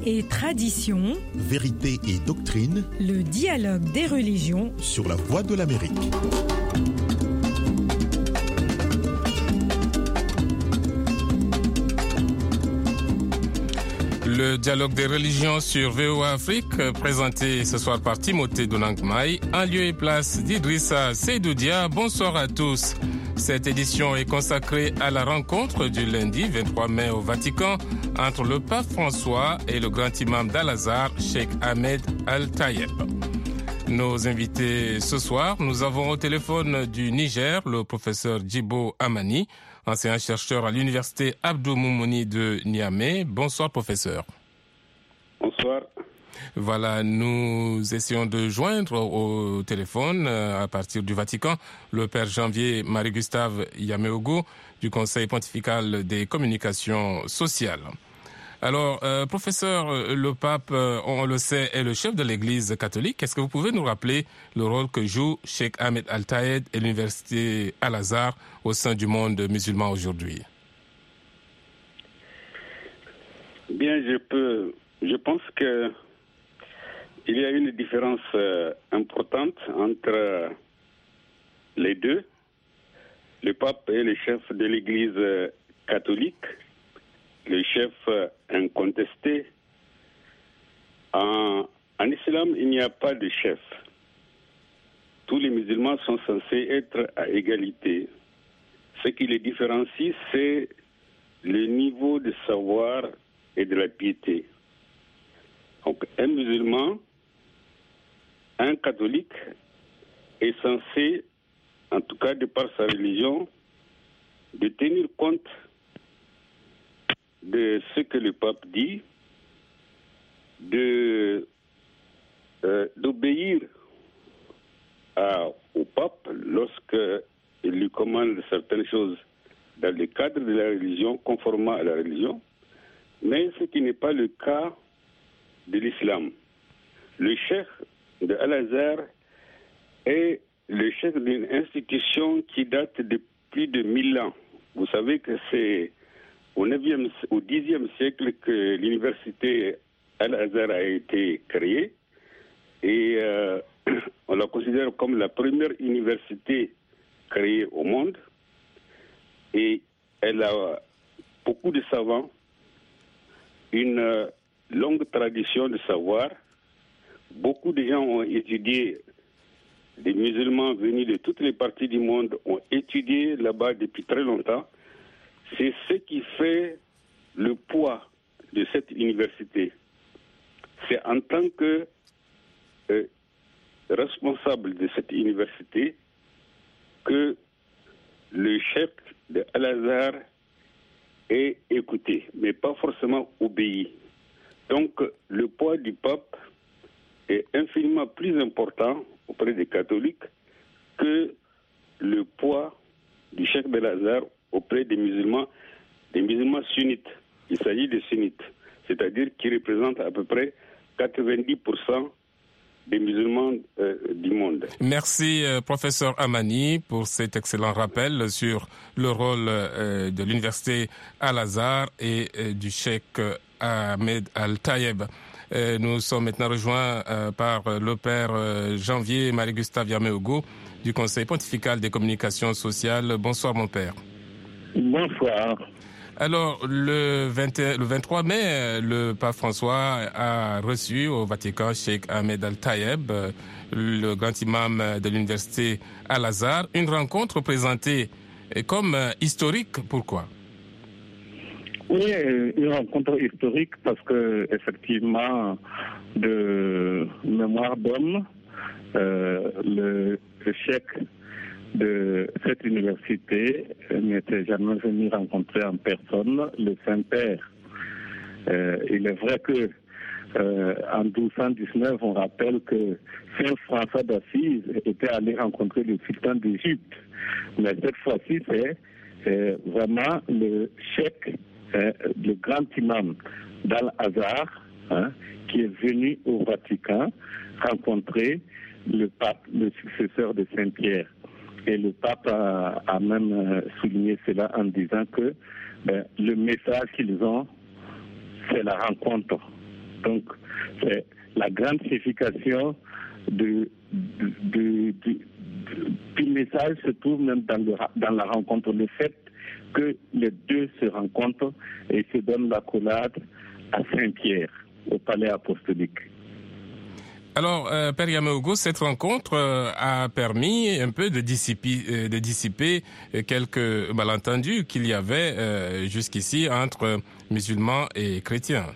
et tradition, vérité et doctrine, le dialogue des religions sur la Voix de l'Amérique. Le dialogue des religions sur VOA Afrique, présenté ce soir par Timothée Donangmaï, en lieu et place d'Idrissa Seydoudia. Bonsoir à tous. Cette édition est consacrée à la rencontre du lundi 23 mai au Vatican entre le pape François et le grand imam d'Al-Azhar, Cheikh Ahmed Al-Tayeb. Nos invités ce soir, nous avons au téléphone du Niger le professeur Djibo Amani, enseignant-chercheur à l'université Abdou Moumouni de Niamey. Bonsoir professeur. Bonsoir. Voilà, nous essayons de joindre au téléphone à partir du Vatican le père Janvier Marie-Gustave Yameogo du Conseil pontifical des communications sociales. Alors, professeur, le pape, on le sait, est le chef de l'Église catholique. Est-ce que vous pouvez nous rappeler le rôle que joue Cheikh Ahmed Al-Tayeb et l'université Al-Azhar au sein du monde musulman aujourd'hui? Bien, je pense que il y a une différence importante entre les deux. Le pape est le chef de l'Église catholique, le chef incontesté. En islam, il n'y a pas de chef. Tous les musulmans sont censés être à égalité. Ce qui les différencie, c'est le niveau de savoir et de la piété. Donc, un musulman, un catholique, est censé, en tout cas de par sa religion, de tenir compte de ce que le pape dit, d'obéir au pape lorsqu'il lui commande certaines choses dans le cadre de la religion, conformément à la religion, mais ce qui n'est pas le cas de l'islam. Le cheikh de Al-Azhar est le chef d'une institution qui date de plus de 1000 ans. Vous savez que c'est au Xe siècle que l'université Al-Azhar a été créée et on la considère comme la première université créée au monde et elle a beaucoup de savants, une longue tradition de savoir. Beaucoup de gens ont étudié, des musulmans venus de toutes les parties du monde ont étudié là-bas depuis très longtemps. C'est ce qui fait le poids de cette université. C'est en tant que responsable de cette université que le chef de Al-Azhar est écouté, mais pas forcément obéi. Donc, le poids du pape est infiniment plus important auprès des catholiques que le poids du chef de Al-Azhar auprès des musulmans sunnites. Il s'agit de sunnites, c'est-à-dire qui représentent à peu près 90% des musulmans du monde. Merci, professeur Amani, pour cet excellent rappel sur le rôle de l'université Al-Azhar et du cheikh Ahmed Al-Tayeb. Nous sommes maintenant rejoints par le père Janvier Marie-Gustave Yameogo du Conseil pontifical des communications sociales. Bonsoir, mon père. Bonsoir. Alors, le 23 mai, le pape François a reçu au Vatican Cheikh Ahmed Al-Tayeb, le grand imam de l'université Al-Azhar, une rencontre présentée comme historique. Pourquoi? Oui, une rencontre historique parce que, effectivement, de mémoire d'homme, le cheikh de cette université n'était jamais venu rencontrer en personne le Saint-Père. Il est vrai que en 1219, on rappelle que Saint François d'Assise était allé rencontrer le sultan d'Égypte. Mais cette fois-ci, c'est vraiment le cheikh, le grand imam d'Al-Azhar, qui est venu au Vatican rencontrer le pape, le successeur de Saint-Pierre. Et le pape a même souligné cela en disant que le message qu'ils ont, c'est la rencontre Donc, c'est la grande signification du message se trouve même dans la rencontre, le fait que les deux se rencontrent et se donnent l'accolade à Saint-Pierre, au palais apostolique. Alors, Père Yameogo, cette rencontre a permis un peu de dissiper quelques malentendus qu'il y avait jusqu'ici entre musulmans et chrétiens.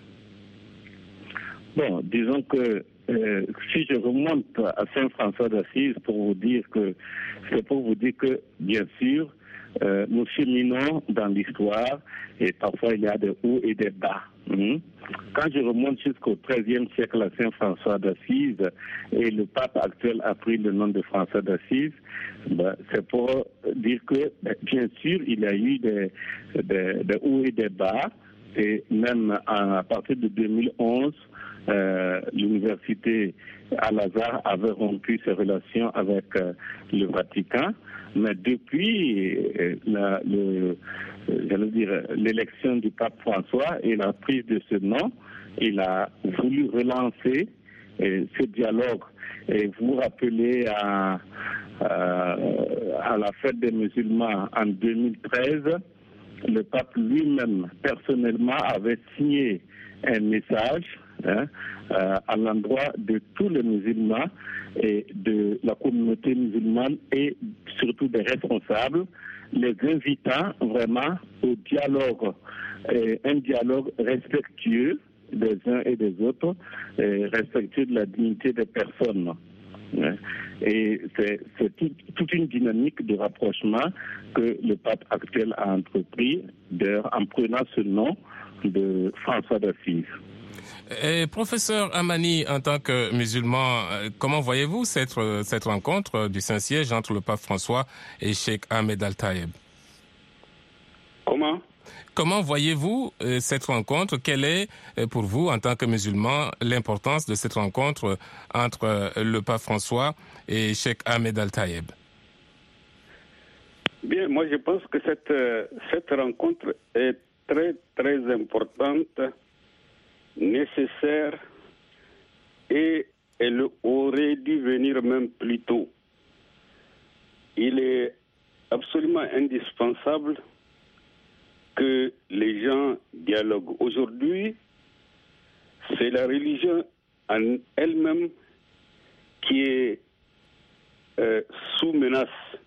Bon, disons que si je remonte à Saint François d'Assise c'est pour vous dire que, bien sûr, nous cheminons dans l'histoire et parfois il y a des hauts et des bas. Quand je remonte jusqu'au XIIIe siècle à Saint François d'Assise et le pape actuel a pris le nom de François d'Assise, c'est pour dire que, bien sûr, il y a eu des hauts et des bas et même à partir de 2011, l'université Al-Azhar avait rompu ses relations avec le Vatican, mais depuis l'élection du pape François et la prise de ce nom, il a voulu relancer ce dialogue. Et vous vous rappelez à la fête des musulmans en 2013, le pape lui-même, personnellement, avait signé un message à l'endroit de tous les musulmans et de la communauté musulmane et surtout des responsables, les invitant vraiment au dialogue, un dialogue respectueux des uns et des autres, respectueux de la dignité des personnes. Et c'est toute une dynamique de rapprochement que le pape actuel a entrepris en prenant ce nom de François d'Assise. Professeur Amani, en tant que musulman, comment voyez-vous cette rencontre du Saint-Siège entre le pape François et Cheikh Ahmed Al-Tayeb? Comment voyez-vous cette rencontre? Quelle est, pour vous, en tant que musulman, l'importance de cette rencontre entre le pape François et Cheikh Ahmed Al-Tayeb? Bien, moi je pense que cette rencontre est très, très importante, nécessaire, et elle aurait dû venir même plus tôt. Il est absolument indispensable que les gens dialoguent. Aujourd'hui, c'est la religion en elle-même qui est sous menace.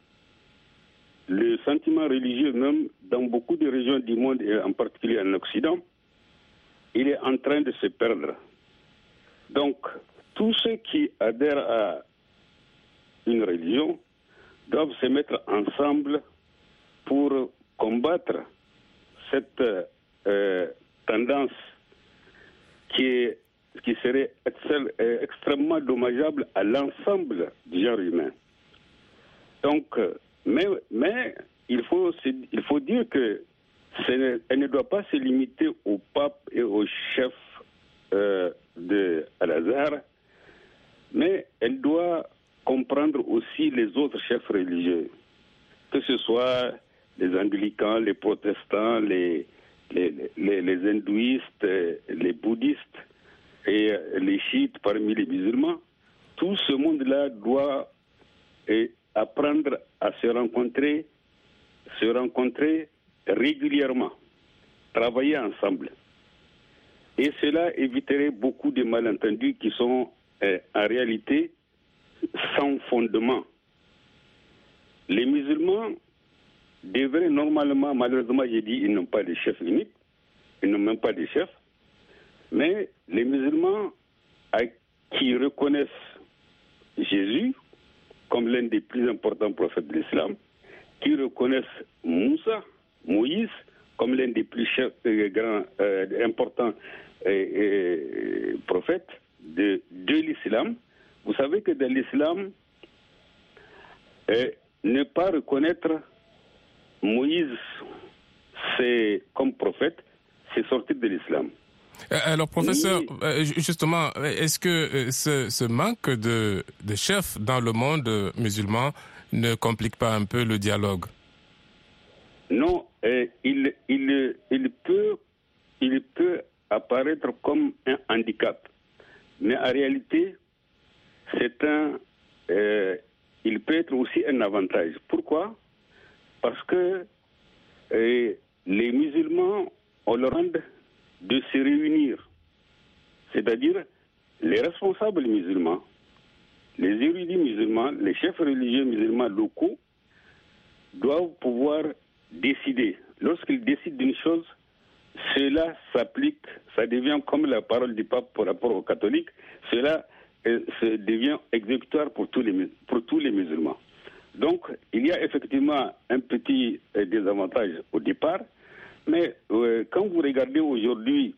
Le sentiment religieux, même dans beaucoup de régions du monde, et en particulier en Occident, il est en train de se perdre. Donc, tous ceux qui adhèrent à une religion doivent se mettre ensemble pour combattre cette tendance qui serait extrêmement dommageable à l'ensemble du genre humain. Donc, mais il faut dire que elle ne doit pas se limiter au pape et au chef de Al-Azhar, mais elle doit comprendre aussi les autres chefs religieux, que ce soit les anglicans, les protestants, les hindouistes, les bouddhistes et les chiites parmi les musulmans. Tout ce monde-là doit apprendre à se rencontrer régulièrement, travailler ensemble. Et cela éviterait beaucoup de malentendus qui sont en réalité sans fondement. Les musulmans devraient normalement, malheureusement j'ai dit, ils n'ont pas de chef unique, ils n'ont même pas de chef, mais les musulmans qui reconnaissent Jésus comme l'un des plus importants prophètes de l'islam, qui reconnaissent Moïse, comme l'un des plus importants prophètes de l'islam. Vous savez que dans l'islam, ne pas reconnaître Moïse comme prophète, c'est sortir de l'islam. Alors, professeur, justement, est-ce que ce manque de chefs dans le monde musulman ne complique pas un peu le dialogue? Non, il peut apparaître comme un handicap. Mais en réalité, il peut être aussi un avantage. Pourquoi ? Parce que les musulmans ont le rang de se réunir. C'est-à-dire, les responsables musulmans, les érudits musulmans, les chefs religieux musulmans locaux doivent pouvoir décider. Lorsqu'ils décident d'une chose, cela s'applique, ça devient comme la parole du pape par rapport aux catholiques, cela devient exécutoire pour tous les musulmans. Donc, il y a effectivement un petit désavantage au départ, mais quand vous regardez aujourd'hui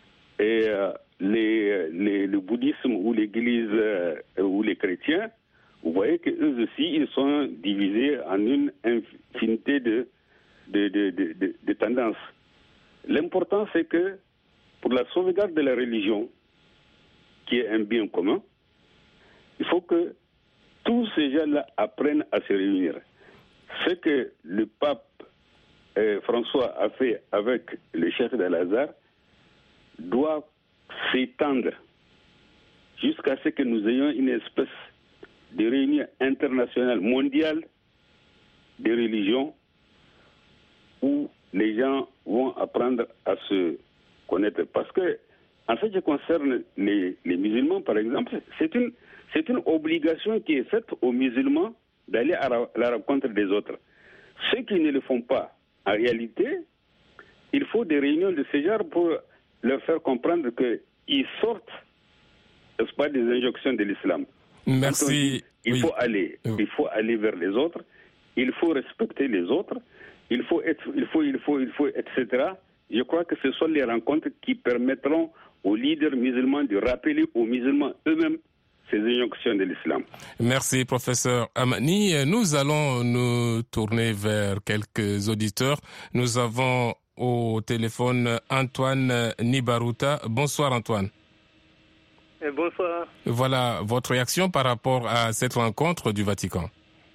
le bouddhisme ou l'église ou les chrétiens, vous voyez qu'eux aussi, ils sont divisés en une infinité de tendances. L'important, c'est que pour la sauvegarde de la religion, qui est un bien commun, il faut que tous ces gens-là apprennent à se réunir. Ce que le pape François a fait avec le chef d'Al-Azhar doit s'étendre jusqu'à ce que nous ayons une espèce de réunion internationale mondiale des religions où les gens vont apprendre à se connaître. Parce que, en ce qui concerne les musulmans, par exemple, c'est une obligation qui est faite aux musulmans d'aller à la rencontre des autres. Ceux qui ne le font pas, en réalité, il faut des réunions de ce genre pour leur faire comprendre qu'ils sortent, n'est-ce pas, des injonctions de l'islam. Merci. Il faut aller vers les autres, il faut respecter les autres, il faut, etc. Je crois que ce sont les rencontres qui permettront aux leaders musulmans de rappeler aux musulmans eux-mêmes ces injonctions de l'islam. Merci, professeur Amani. Nous allons nous tourner vers quelques auditeurs. Nous avons au téléphone Antoine Nibaruta. Bonsoir, Antoine. Bonsoir. Voilà votre réaction par rapport à cette rencontre du Vatican.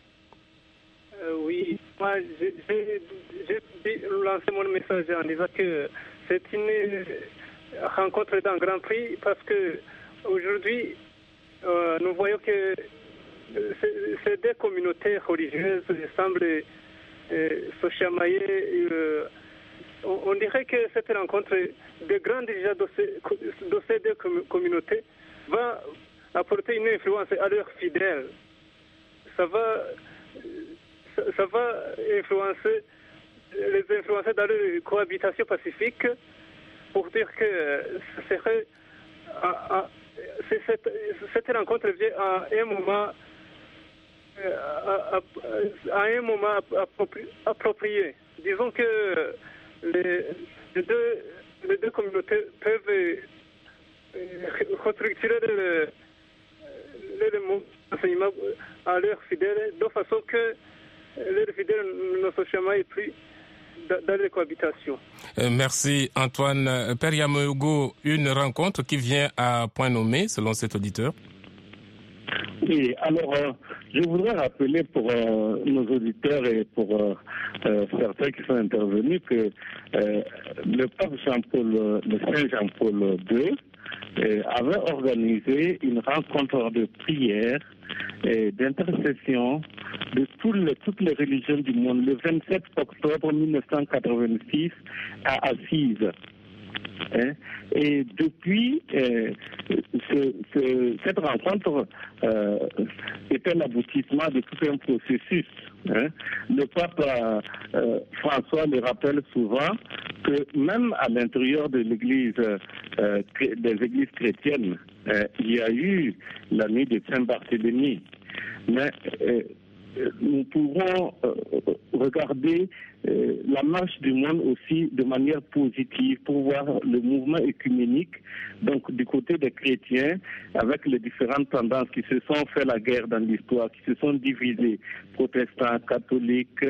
Oui, moi j'ai lancé mon message en disant que c'est une rencontre d'un grand prix parce que aujourd'hui nous voyons que ces deux communautés religieuses semblent se chamailler. On dirait que cette rencontre de grands dirigeants de ces deux communautés va apporter une influence à leurs fidèles. Ça va les influencer dans leur cohabitation pacifique pour dire que cette rencontre vient à un moment approprié. Disons que les deux communautés peuvent restructurer le enseignement à leurs fidèles de façon que leurs fidèles ne se chamaillent plus dans les cohabitations. Merci Antoine. Père Yamogo, une rencontre qui vient à point nommé selon cet auditeur. Oui, alors je voudrais rappeler pour nos auditeurs et pour certains qui sont intervenus que le pape le Saint Jean-Paul II avait organisé une rencontre de prière et d'intercession de toutes les religions du monde le 27 octobre 1986 à Assise. Et depuis, cette rencontre est un aboutissement de tout un processus. Le pape François le rappelle souvent que même à l'intérieur de l'Église, des églises chrétiennes, il y a eu la nuit de Saint-Barthélemy. Mais nous pouvons regarder la marche du monde aussi de manière positive pour voir le mouvement œcuménique, donc du côté des chrétiens, avec les différentes tendances qui se sont fait la guerre dans l'histoire, qui se sont divisés, protestants, catholiques,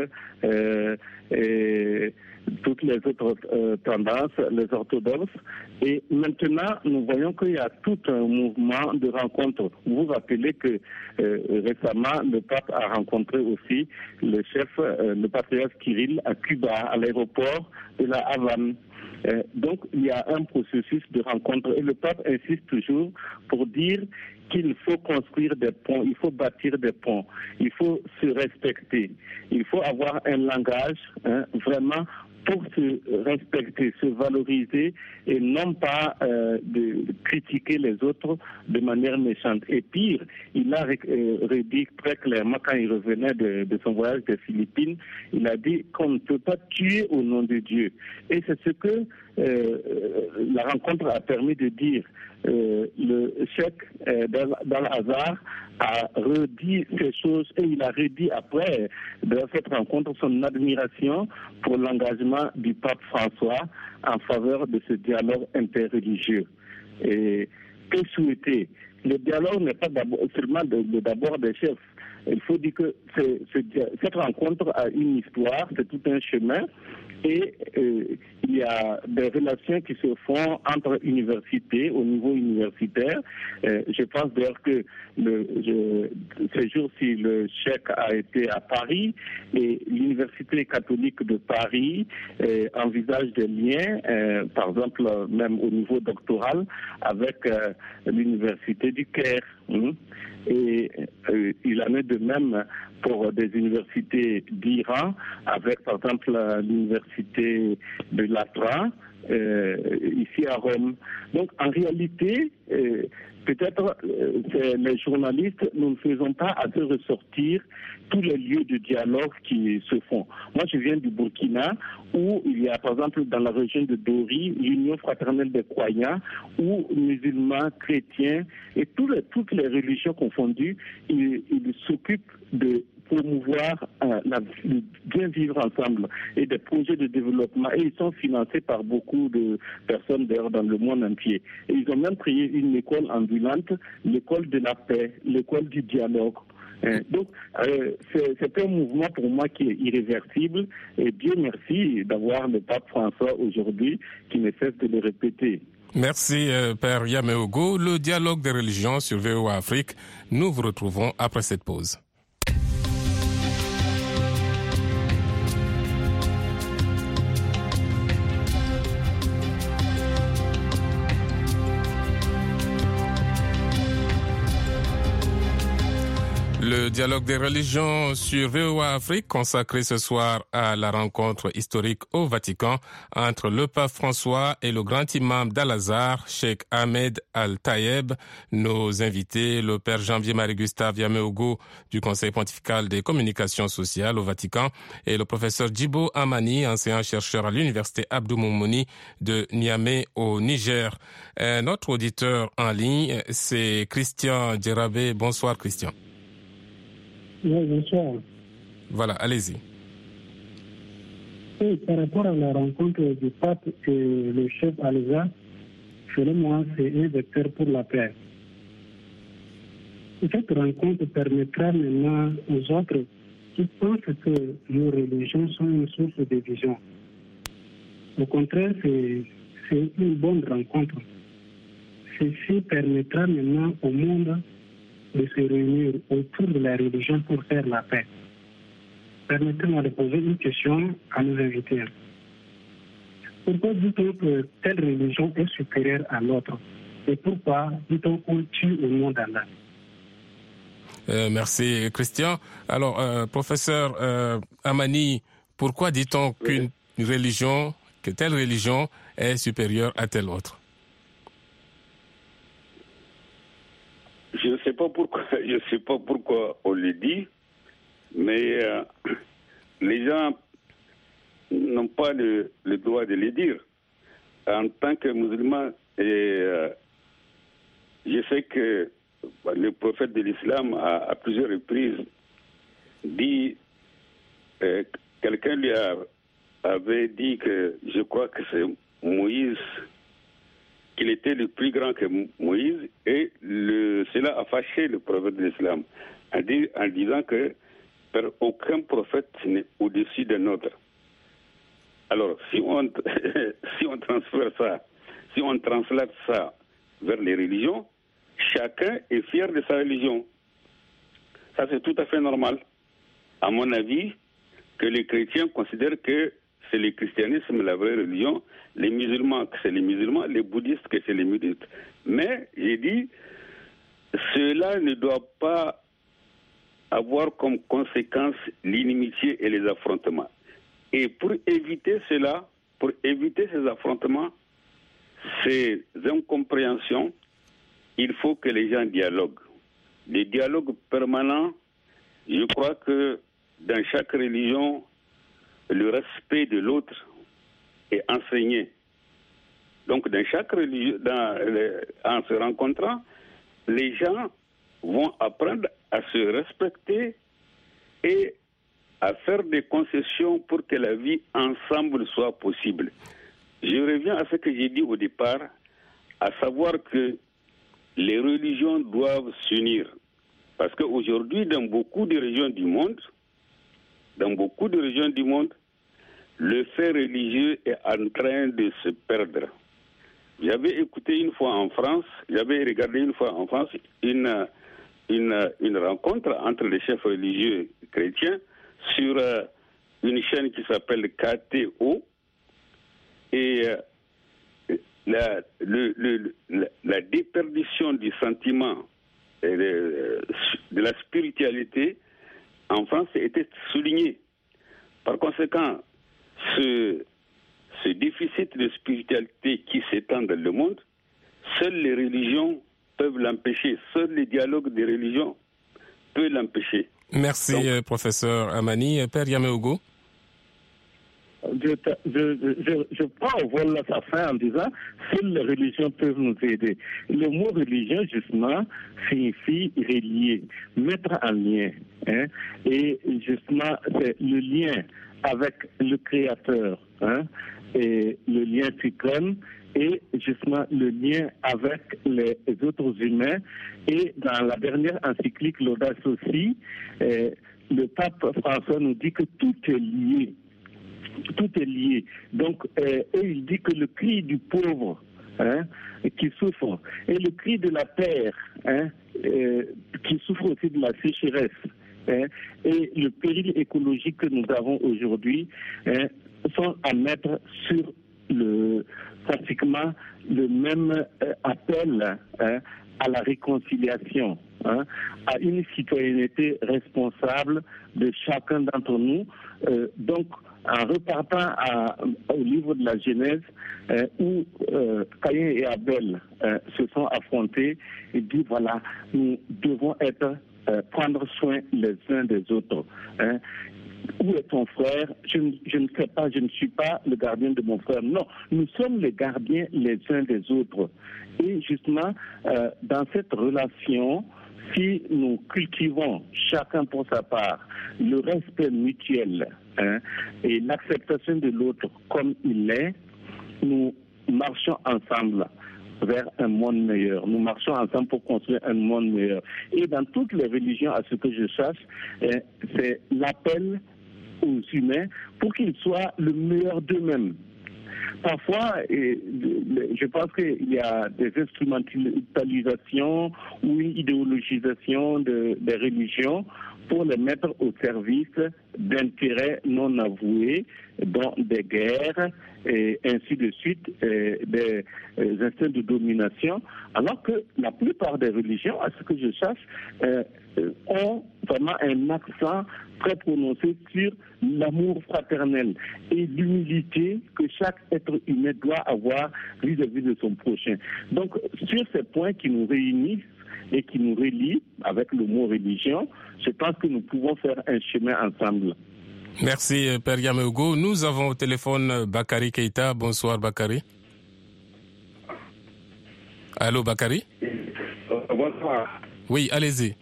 et toutes les autres tendances, les orthodoxes. Et maintenant, nous voyons qu'il y a tout un mouvement de rencontres. Vous vous rappelez que récemment, le pape a rencontré aussi le chef, le patriarche Kirill à Cuba, à l'aéroport de la Havane. Donc, il y a un processus de rencontre et le pape insiste toujours pour dire qu'il faut construire des ponts, il faut bâtir des ponts, il faut se respecter, il faut avoir un langage vraiment pour se respecter, se valoriser et non pas de critiquer les autres de manière méchante. Et pire, il a redit très clairement quand il revenait de son voyage des Philippines, il a dit qu'on ne peut pas tuer au nom de Dieu. Et c'est ce que la rencontre a permis de dire. Le cheikh d'Al-Azhar a redit ces choses et il a redit après de cette rencontre son admiration pour l'engagement du pape François en faveur de ce dialogue interreligieux. Et que souhaiter? Le dialogue n'est pas seulement d'abord des chefs. Il faut dire que cette rencontre a une histoire, c'est tout un chemin. Et il y a des relations qui se font entre universités, au niveau universitaire. Je pense d'ailleurs que ces jours-ci, le cheikh a été à Paris et l'Université catholique de Paris envisage des liens, par exemple même au niveau doctoral, avec l'Université du Caire. Et il en est de même pour des universités d'Iran, avec par exemple l'université de Latra, ici à Rome. Donc en réalité, peut-être les journalistes, nous ne faisons pas assez ressortir tous les lieux de dialogue qui se font. Moi, je viens du Burkina, où il y a, par exemple, dans la région de Dori, l'Union fraternelle des croyants, où musulmans, chrétiens et toutes les religions confondues, ils s'occupent de promouvoir le bien vivre ensemble et des projets de développement. Et ils sont financés par beaucoup de personnes d'ailleurs dans le monde entier. Et ils ont même créé une école ambulante, l'école de la paix, l'école du dialogue. Donc, c'est un mouvement pour moi qui est irréversible et Dieu merci d'avoir le pape François aujourd'hui qui ne cesse de le répéter. Merci Père Yameogo. Le dialogue des religions sur VOA Afrique, nous vous retrouvons après cette pause. Le dialogue des religions sur VOA Afrique consacré ce soir à la rencontre historique au Vatican entre le pape François et le grand imam d'Al-Azhar, Cheikh Ahmed Al-Tayeb. Nos invités, le père Janvier-Marie Gustave Yameogo du Conseil pontifical des communications sociales au Vatican et le professeur Djibo Amani, enseignant-chercheur à l'université Abdou Moumouni de Niamey au Niger. Notre auditeur en ligne, c'est Christian Djerabé. Bonsoir Christian. Oui, bonsoir. Voilà, allez-y. Oui, par rapport à la rencontre du pape et le chef Al-Azhar, selon moi, c'est un vecteur pour la paix. Cette rencontre permettra maintenant aux autres qui pensent que nos religions sont une source de division. Au contraire, c'est une bonne rencontre. Ceci permettra maintenant au monde de se réunir autour de la religion pour faire la paix. Permettez-moi de poser une question à nos invités. Pourquoi dit-on que telle religion est supérieure à l'autre? Et pourquoi dit-on qu'on tue au nom d'Allah? Merci Christian. Alors, professeur Amani, pourquoi dit-on qu'une religion, que telle religion est supérieure à telle autre? Je ne sais pas pourquoi on le dit, mais les gens n'ont pas le droit de le dire. En tant que musulman, je sais que le prophète de l'islam à plusieurs reprises dit, quelqu'un lui avait dit que je crois que c'est Moïse, qu'il était le plus grand que Moïse, et cela a fâché le prophète de l'islam en disant que aucun prophète n'est au-dessus d'un autre. Alors, si on transfère ça, si on translate ça vers les religions, chacun est fier de sa religion. Ça, c'est tout à fait normal. À mon avis, que les chrétiens considèrent que c'est le christianisme, la vraie religion, les musulmans, que c'est les musulmans, les bouddhistes, que c'est les bouddhistes. Mais, j'ai dit, cela ne doit pas avoir comme conséquence l'inimitié et les affrontements. Et pour éviter cela, pour éviter ces affrontements, ces incompréhensions, il faut que les gens dialoguent. Les dialogues permanents, je crois que dans chaque religion, le respect de l'autre est enseigné. Donc, dans chaque religion, en se rencontrant, les gens vont apprendre à se respecter et à faire des concessions pour que la vie ensemble soit possible. Je reviens à ce que j'ai dit au départ, à savoir que les religions doivent s'unir. Parce qu'aujourd'hui, dans beaucoup de régions du monde, le fait religieux est en train de se perdre. J'avais regardé une fois en France une rencontre entre les chefs religieux chrétiens sur une chaîne qui s'appelle KTO et la déperdition du sentiment et de la spiritualité en France était soulignée. Par conséquent, ce déficit de spiritualité qui s'étend dans le monde, seules les religions peuvent l'empêcher. Seuls les dialogues des religions peuvent l'empêcher. Merci, professeur Amani. Père Yaméogo. Je prends au vol sa fin en disant seules les religions peuvent nous aider. Le mot religion, justement, signifie relier, mettre en lien. Hein, et justement, c'est le lien avec le Créateur, hein, et le lien suprême, et justement le lien avec les autres humains. Et dans la dernière encyclique Laudato aussi, le pape François nous dit que tout est lié. Tout est lié. Donc, et il dit que le cri du pauvre, hein, qui souffre, et le cri de la terre, hein, qui souffre aussi de la sécheresse, hein, et le péril écologique que nous avons aujourd'hui, hein, sont à mettre sur pratiquement le même appel, hein, à la réconciliation, hein, à une citoyenneté responsable de chacun d'entre nous. Donc, en repartant au livre de la Genèse, où Caïn et Abel se sont affrontés, il dit voilà, nous devons prendre soin les uns des autres. Hein. Où est ton frère? Je ne sais pas, je ne suis pas le gardien de mon frère. Non, nous sommes les gardiens les uns des autres. Et justement, dans cette relation, si nous cultivons chacun pour sa part le respect mutuel, hein, et l'acceptation de l'autre comme il est, nous marchons ensemble vers un monde meilleur. Nous marchons ensemble pour construire un monde meilleur. Et dans toutes les religions, à ce que je sache, c'est l'appel aux humains pour qu'ils soient le meilleur d'eux-mêmes. Parfois, je pense qu'il y a des instrumentalisations ou une idéologisation des religions pour les mettre au service d'intérêts non avoués, dont des guerres et ainsi de suite, des instincts de domination, alors que la plupart des religions, à ce que je sache, ont vraiment un accent très prononcé sur l'amour fraternel et l'humilité que chaque être humain doit avoir vis-à-vis de son prochain. Donc, sur ces points qui nous réunissent et qui nous relient avec le mot religion, je pense que nous pouvons faire un chemin ensemble. Merci, Père Yaméogo. Nous avons au téléphone Bakary Keïta. Bonsoir, Bakary. Allô, Bakary? Bonsoir. Oui, allez-y.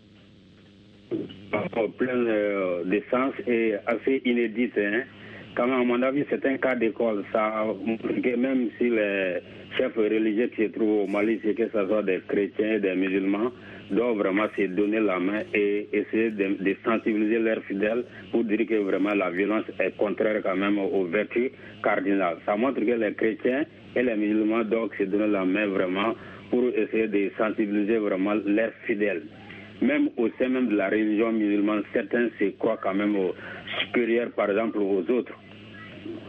Plein de sens et assez inédite. Hein. Quand même, à mon avis, c'est un cas d'école. Ça montre que même si les chefs religieux qui se trouvent au Mali, c'est que ce soit des chrétiens, des musulmans, doivent vraiment se donner la main et essayer de sensibiliser leurs fidèles pour dire que vraiment la violence est contraire quand même aux vertus cardinales. Ça montre que les chrétiens et les musulmans doivent se donner la main vraiment pour essayer de sensibiliser vraiment leurs fidèles. Même au sein même de la religion musulmane, certains se croient quand même supérieurs, par exemple, aux autres.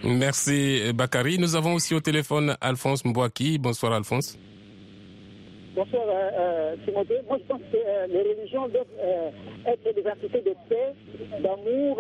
Merci Bakary. Nous avons aussi au téléphone Alphonse Mbouaki. Bonsoir Alphonse. Bonsoir Timothée. Moi je pense que les religions doivent être des entités de paix, d'amour,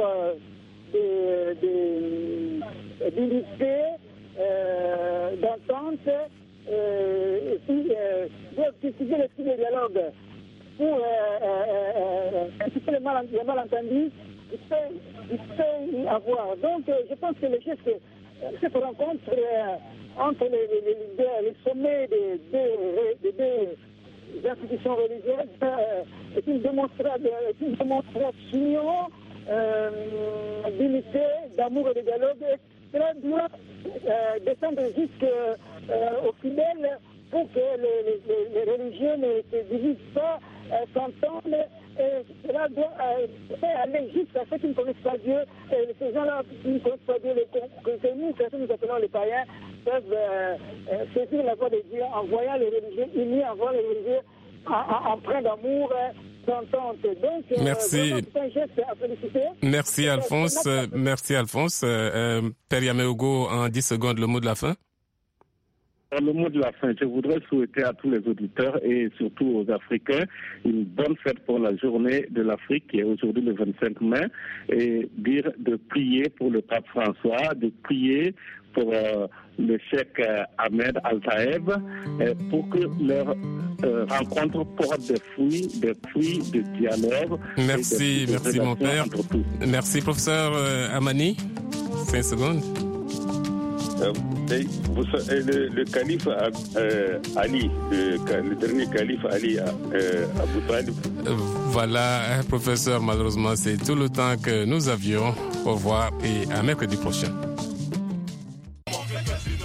d'unité, d'entente, et puis doivent cultiver l'esprit de dialogue pour anticiper les malentendus. Il peut y avoir. Donc je pense que cette rencontre entre les sommets des deux institutions religieuses est une démonstration d'unité, d'amour et de dialogue. Cela doit descendre jusqu'aux fidèles pour que les religieux ne se divisent pas, s'entendent. Et cela doit aller jusqu'à ceux qui ne connaissent pas Dieu. Et ces gens-là qui ne connaissent pas Dieu, que nous appelons les païens, peuvent saisir la voix de Dieu en voyant les religieux unis, en voyant les religieux empreints d'amour, d'entente. Donc, merci. C'est un geste à féliciter. Merci Alphonse. Merci Alphonse. Père Yameogo, en 10 secondes, le mot de la fin. Le mot de la fin, je voudrais souhaiter à tous les auditeurs et surtout aux Africains une bonne fête pour la journée de l'Afrique qui est aujourd'hui le 25 mai et dire de prier pour le pape François, de prier pour le cheikh Ahmed Al-Taeb pour que leur rencontre porte des fruits de dialogue. Merci, merci mon père. Merci professeur Amani. 5 secondes. Le calife Ali, le dernier calife Ali Abou Talib. Voilà, professeur, malheureusement, c'est tout le temps que nous avions. Au revoir et à mercredi prochain.